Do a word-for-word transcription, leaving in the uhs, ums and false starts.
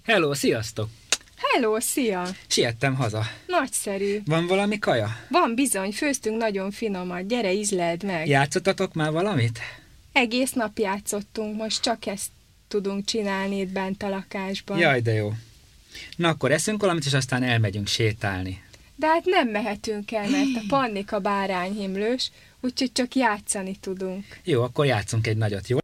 Hello, sziasztok! Hello, szia! Siettem haza. Nagyszerű. Van valami kaja? Van bizony, főztünk nagyon finomat, gyere, ízleld meg. Játszottatok már valamit? Egész nap játszottunk, most csak ezt tudunk csinálni itt bent a lakásban. Jaj, de jó. Na akkor eszünk valamit, és aztán elmegyünk sétálni. De hát nem mehetünk el, mert a Pannika bárányhimlős, úgyhogy csak játszani tudunk. Jó, akkor játszunk egy nagyot, jó?